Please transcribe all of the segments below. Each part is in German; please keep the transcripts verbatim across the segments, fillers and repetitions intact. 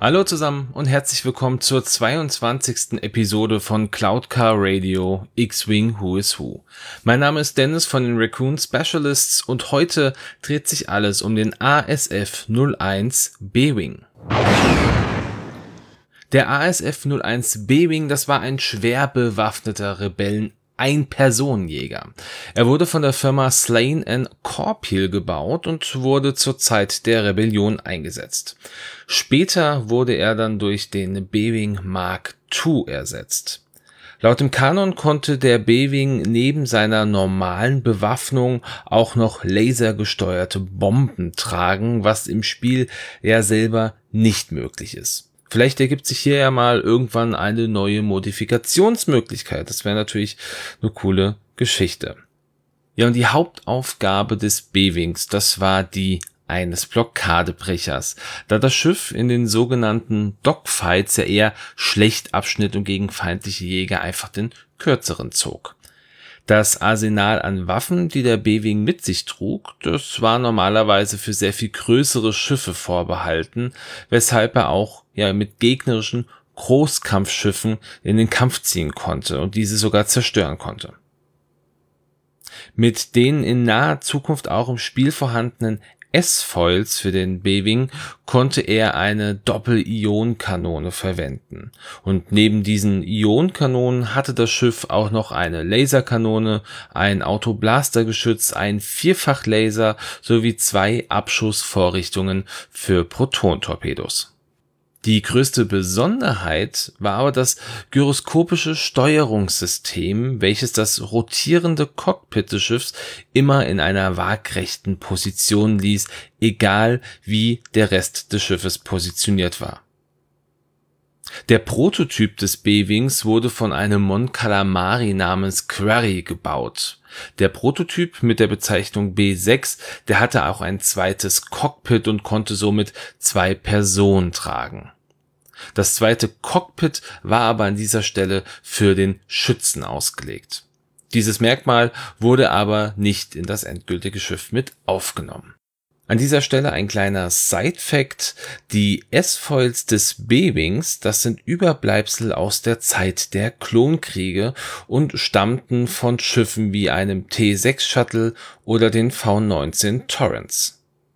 Hallo zusammen und herzlich willkommen zur zweiundzwanzigsten Episode von Cloud Car Radio X-Wing Who is Who. Mein Name ist Dennis von den Raccoon Specialists und heute dreht sich alles um den A S F null eins B-Wing. Der A S F null eins B-Wing, das war ein schwer bewaffneter Rebellen Ein-Personenjäger. Er wurde von der Firma Slane and Corphill gebaut und wurde zur Zeit der Rebellion eingesetzt. Später wurde er dann durch den B-Wing Mark zwei ersetzt. Laut dem Kanon konnte der B-Wing neben seiner normalen Bewaffnung auch noch lasergesteuerte Bomben tragen, was im Spiel ja selber nicht möglich ist. Vielleicht ergibt sich hier ja mal irgendwann eine neue Modifikationsmöglichkeit. Das wäre natürlich eine coole Geschichte. Ja, und die Hauptaufgabe des B-Wings, das war die eines Blockadebrechers, da das Schiff in den sogenannten Dogfights ja eher schlecht abschnitt und gegen feindliche Jäger einfach den kürzeren zog. Das Arsenal an Waffen, die der B-Wing mit sich trug, das war normalerweise für sehr viel größere Schiffe vorbehalten, weshalb er auch ja mit gegnerischen Großkampfschiffen in den Kampf ziehen konnte und diese sogar zerstören konnte. Mit den in naher Zukunft auch im Spiel vorhandenen S-Foils für den B-Wing konnte er eine Doppel-Ionen-Kanone verwenden. Und neben diesen Ionenkanonen hatte das Schiff auch noch eine Laserkanone, ein Autoblastergeschütz, ein Vierfachlaser sowie zwei Abschussvorrichtungen für Protontorpedos. Die größte Besonderheit war aber das gyroskopische Steuerungssystem, welches das rotierende Cockpit des Schiffs immer in einer waagrechten Position ließ, egal wie der Rest des Schiffes positioniert war. Der Prototyp des B-Wings wurde von einem Mon Calamari namens Quarry gebaut. Der Prototyp mit der Bezeichnung B sechs, der hatte auch ein zweites Cockpit und konnte somit zwei Personen tragen. Das zweite Cockpit war aber an dieser Stelle für den Schützen ausgelegt. Dieses Merkmal wurde aber nicht in das endgültige Schiff mit aufgenommen. An dieser Stelle ein kleiner Side-Fact: Die S-Foils des B-Wings, das sind Überbleibsel aus der Zeit der Klonkriege und stammten von Schiffen wie einem T sechs Shuttle oder den V neunzehn Torrens.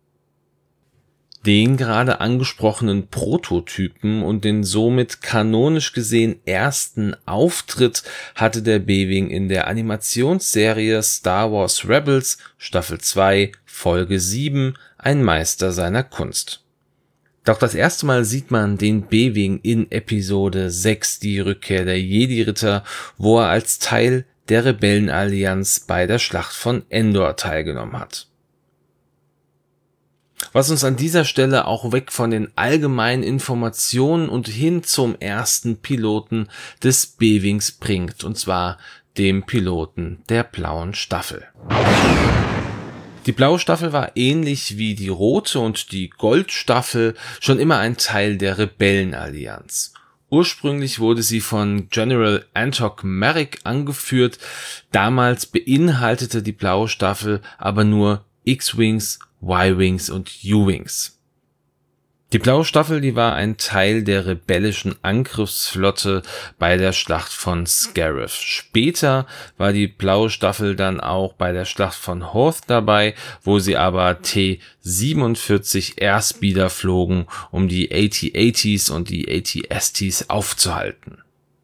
Den gerade angesprochenen Prototypen und den somit kanonisch gesehen ersten Auftritt hatte der B-Wing in der Animationsserie Star Wars Rebels Staffel zwei Folge sieben, ein Meister seiner Kunst. Doch das erste Mal sieht man den B-Wing in Episode sechs, die Rückkehr der Jedi-Ritter, wo er als Teil der Rebellenallianz bei der Schlacht von Endor teilgenommen hat. Was uns an dieser Stelle auch weg von den allgemeinen Informationen und hin zum ersten Piloten des B-Wings bringt, und zwar dem Piloten der blauen Staffel. Die blaue Staffel war ähnlich wie die rote und die Goldstaffel schon immer ein Teil der Rebellenallianz. Ursprünglich wurde sie von General Antok Merrick angeführt, damals beinhaltete die blaue Staffel aber nur X-Wings, Y-Wings und U-Wings. Die blaue Staffel, die war ein Teil der rebellischen Angriffsflotte bei der Schlacht von Scarif. Später war die blaue Staffel dann auch bei der Schlacht von Hoth dabei, wo sie aber T siebenundvierzig Airspeeder flogen, um die A T achtzig und die A T S Ts aufzuhalten.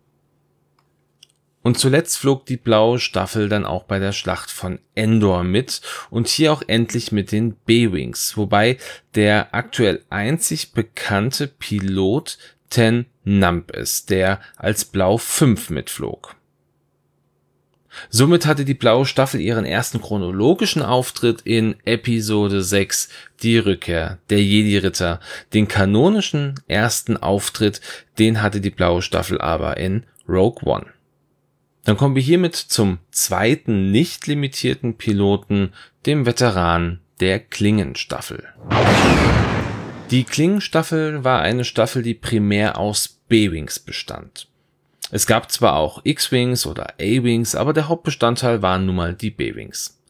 Und zuletzt flog die blaue Staffel dann auch bei der Schlacht von Endor mit und hier auch endlich mit den B-Wings, wobei der aktuell einzig bekannte Pilot Ten Nump ist, der als Blau fünf mitflog. Somit hatte die blaue Staffel ihren ersten chronologischen Auftritt in Episode sechs, die Rückkehr der Jedi-Ritter. Den kanonischen ersten Auftritt, den hatte die blaue Staffel aber in Rogue One. Dann kommen wir hiermit zum zweiten nicht limitierten Piloten, dem Veteran der Klingenstaffel. Die Klingenstaffel war eine Staffel, die primär aus B-Wings bestand. Es gab zwar auch X-Wings oder A-Wings, aber der Hauptbestandteil waren nun mal die B-Wings.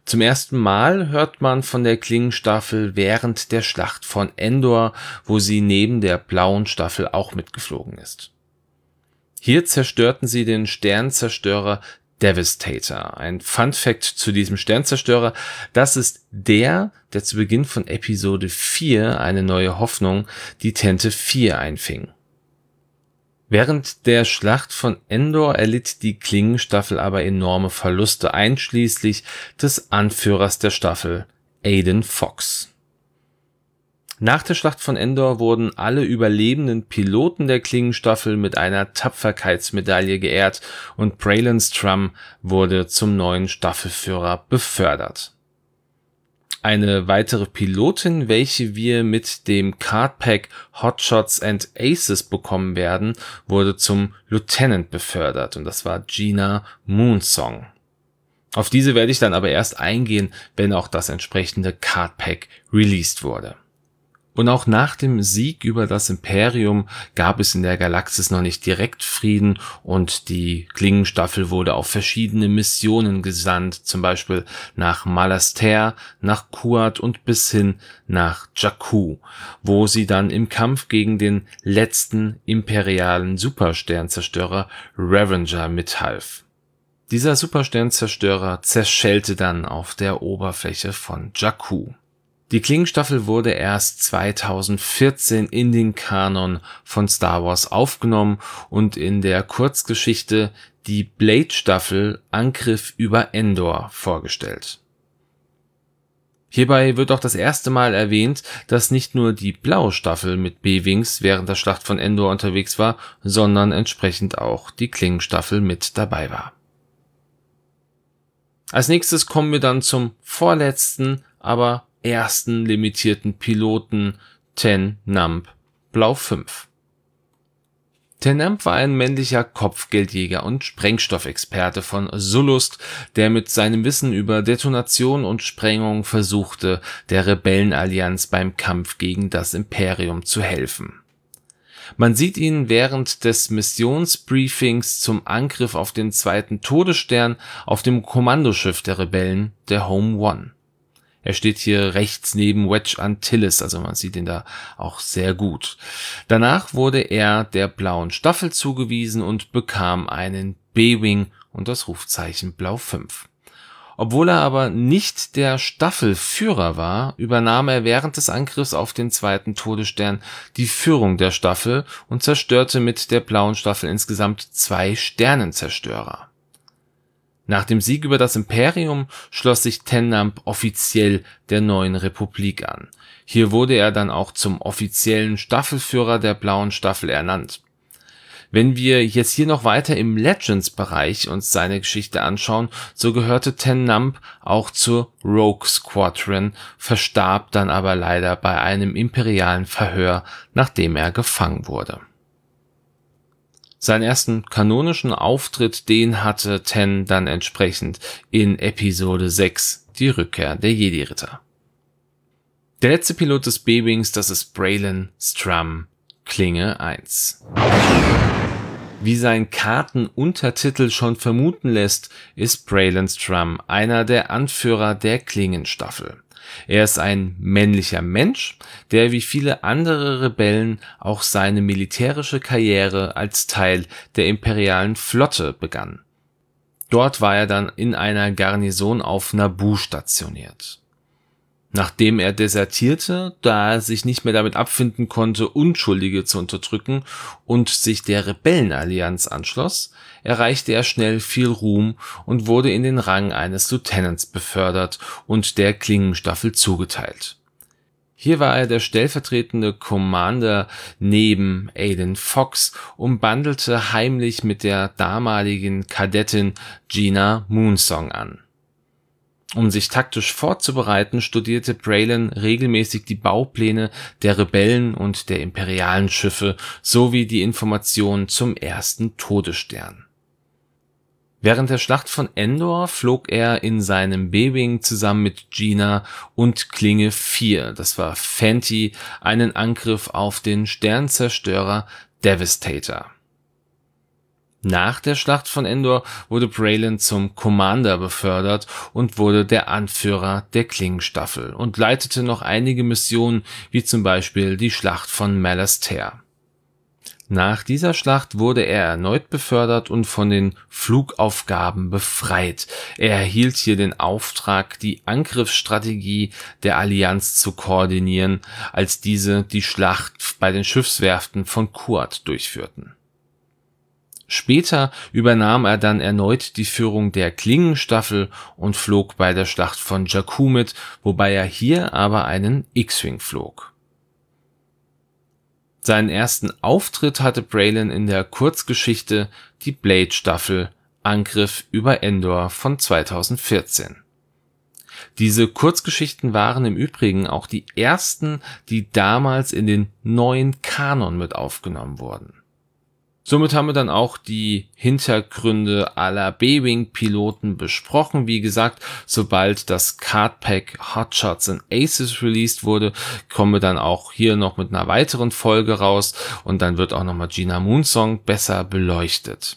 Zum ersten Mal hört man von der Klingenstaffel während der Schlacht von Endor, wo sie neben der blauen Staffel auch mitgeflogen ist. Hier zerstörten sie den Sternzerstörer Devastator. Ein Fun-Fact zu diesem Sternzerstörer: Das ist der, der zu Beginn von Episode vier, eine neue Hoffnung, die Tente vier einfing. Während der Schlacht von Endor erlitt die Klingenstaffel aber enorme Verluste, einschließlich des Anführers der Staffel, Aiden Fox. Nach der Schlacht von Endor wurden alle überlebenden Piloten der Klingenstaffel mit einer Tapferkeitsmedaille geehrt und Braylon Strum wurde zum neuen Staffelführer befördert. Eine weitere Pilotin, welche wir mit dem Cardpack Hotshots and Aces bekommen werden, wurde zum Lieutenant befördert und das war Gina Moonsong. Auf diese werde ich dann aber erst eingehen, wenn auch das entsprechende Cardpack released wurde. Und auch nach dem Sieg über das Imperium gab es in der Galaxis noch nicht direkt Frieden und die Klingenstaffel wurde auf verschiedene Missionen gesandt, zum Beispiel nach Malaster, nach Kuat und bis hin nach Jakku, wo sie dann im Kampf gegen den letzten imperialen Supersternzerstörer Ravager mithalf. Dieser Supersternzerstörer zerschellte dann auf der Oberfläche von Jakku. Die Klingenstaffel wurde erst zweitausendvierzehn in den Kanon von Star Wars aufgenommen und in der Kurzgeschichte Die Blade-Staffel Angriff über Endor vorgestellt. Hierbei wird auch das erste Mal erwähnt, dass nicht nur die blaue Staffel mit B-Wings während der Schlacht von Endor unterwegs war, sondern entsprechend auch die Klingenstaffel mit dabei war. Als nächstes kommen wir dann zum vorletzten, aber ersten limitierten Piloten, Ten Nump Blau fünf. Ten Nump war ein männlicher Kopfgeldjäger und Sprengstoffexperte von Sullust, der mit seinem Wissen über Detonation und Sprengung versuchte, der Rebellenallianz beim Kampf gegen das Imperium zu helfen. Man sieht ihn während des Missionsbriefings zum Angriff auf den zweiten Todesstern auf dem Kommandoschiff der Rebellen, der Home One. Er steht hier rechts neben Wedge Antilles, also man sieht ihn da auch sehr gut. Danach wurde er der blauen Staffel zugewiesen und bekam einen B-Wing und das Rufzeichen Blau fünf. Obwohl er aber nicht der Staffelführer war, übernahm er während des Angriffs auf den zweiten Todesstern die Führung der Staffel und zerstörte mit der blauen Staffel insgesamt zwei Sternenzerstörer. Nach dem Sieg über das Imperium schloss sich Ten Nump offiziell der neuen Republik an. Hier wurde er dann auch zum offiziellen Staffelführer der blauen Staffel ernannt. Wenn wir jetzt hier noch weiter im Legends-Bereich uns seine Geschichte anschauen, so gehörte Ten Nump auch zur Rogue Squadron, verstarb dann aber leider bei einem imperialen Verhör, nachdem er gefangen wurde. Seinen ersten kanonischen Auftritt, den hatte Ten dann entsprechend in Episode sechs, die Rückkehr der Jedi-Ritter. Der letzte Pilot des B-Wings, das ist Braylon Strum, Klinge eins. Wie sein Kartenuntertitel schon vermuten lässt, ist Braylon Strum einer der Anführer der Klingenstaffel. Er ist ein männlicher Mensch, der wie viele andere Rebellen auch seine militärische Karriere als Teil der imperialen Flotte begann. Dort war er dann in einer Garnison auf Naboo stationiert. Nachdem er desertierte, da er sich nicht mehr damit abfinden konnte, Unschuldige zu unterdrücken und sich der Rebellenallianz anschloss, erreichte er schnell viel Ruhm und wurde in den Rang eines Lieutenants befördert und der Klingenstaffel zugeteilt. Hier war er der stellvertretende Commander neben Aiden Fox und bandelte heimlich mit der damaligen Kadettin Gina Moonsong an. Um sich taktisch vorzubereiten, studierte Braylon regelmäßig die Baupläne der Rebellen und der imperialen Schiffe sowie die Informationen zum ersten Todesstern. Während der Schlacht von Endor flog er in seinem B-Wing zusammen mit Gina und Klinge vier, das war Fenty, einen Angriff auf den Sternzerstörer Devastator. Nach der Schlacht von Endor wurde Braylon zum Commander befördert und wurde der Anführer der Klingenstaffel und leitete noch einige Missionen, wie zum Beispiel die Schlacht von Malastare. Nach dieser Schlacht wurde er erneut befördert und von den Flugaufgaben befreit. Er erhielt hier den Auftrag, die Angriffsstrategie der Allianz zu koordinieren, als diese die Schlacht bei den Schiffswerften von Kuat durchführten. Später übernahm er dann erneut die Führung der Klingenstaffel und flog bei der Schlacht von Jakku mit, wobei er hier aber einen X-Wing flog. Seinen ersten Auftritt hatte Braylon in der Kurzgeschichte Die Blade-Staffel Angriff über Endor von zweitausendvierzehn. Diese Kurzgeschichten waren im Übrigen auch die ersten, die damals in den neuen Kanon mit aufgenommen wurden. Somit haben wir dann auch die Hintergründe aller B-Wing-Piloten besprochen. Wie gesagt, sobald das Cardpack Hotshots and Aces released wurde, kommen wir dann auch hier noch mit einer weiteren Folge raus und dann wird auch nochmal Gina Moonsong besser beleuchtet.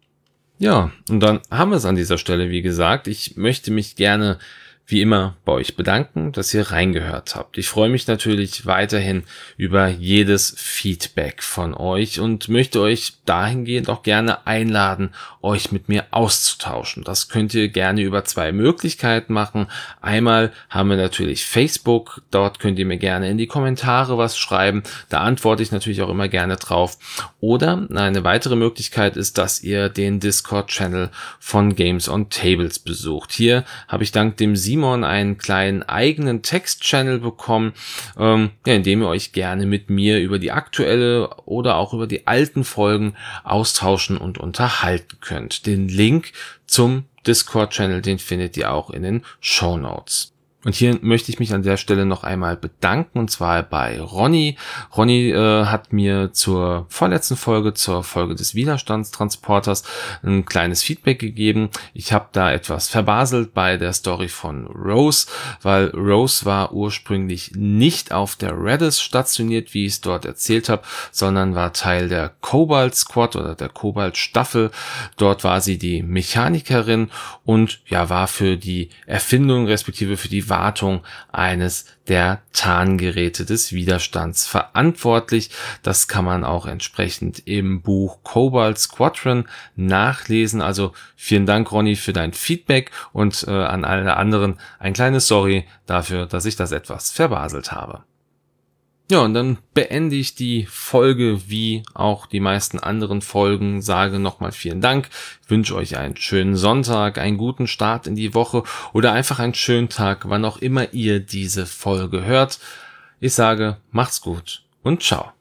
Ja, und dann haben wir es an dieser Stelle, wie gesagt. Ich möchte mich gerne wie immer bei euch bedanken, dass ihr reingehört habt. Ich freue mich natürlich weiterhin über jedes Feedback von euch und möchte euch dahingehend auch gerne einladen, euch mit mir auszutauschen. Das könnt ihr gerne über zwei Möglichkeiten machen. Einmal haben wir natürlich Facebook, dort könnt ihr mir gerne in die Kommentare was schreiben, da antworte ich natürlich auch immer gerne drauf. Oder eine weitere Möglichkeit ist, dass ihr den Discord-Channel von Games on Tables besucht. Hier habe ich dank dem Simon einen kleinen eigenen Text-Channel bekommen, ähm, ja, in dem ihr euch gerne mit mir über die aktuelle oder auch über die alten Folgen austauschen und unterhalten könnt. Den Link zum Discord-Channel, den findet ihr auch in den Shownotes. Und hier möchte ich mich an der Stelle noch einmal bedanken, und zwar bei Ronny. Ronny äh, hat mir zur vorletzten Folge, zur Folge des Widerstandstransporters, ein kleines Feedback gegeben. Ich habe da etwas verbaselt bei der Story von Rose, weil Rose war ursprünglich nicht auf der Redis stationiert, wie ich es dort erzählt habe, sondern war Teil der Cobalt Squad oder der Cobalt Staffel. Dort war sie die Mechanikerin und ja, war für die Erfindung respektive für die Wartung eines der Tarngeräte des Widerstands verantwortlich. Das kann man auch entsprechend im Buch Cobalt Squadron nachlesen. Also vielen Dank, Ronny, für dein Feedback und äh, an alle anderen ein kleines Sorry dafür, dass ich das etwas verbaselt habe. Ja, und dann beende ich die Folge wie auch die meisten anderen Folgen, sage nochmal vielen Dank, wünsche euch einen schönen Sonntag, einen guten Start in die Woche oder einfach einen schönen Tag, wann auch immer ihr diese Folge hört. Ich sage, macht's gut und ciao.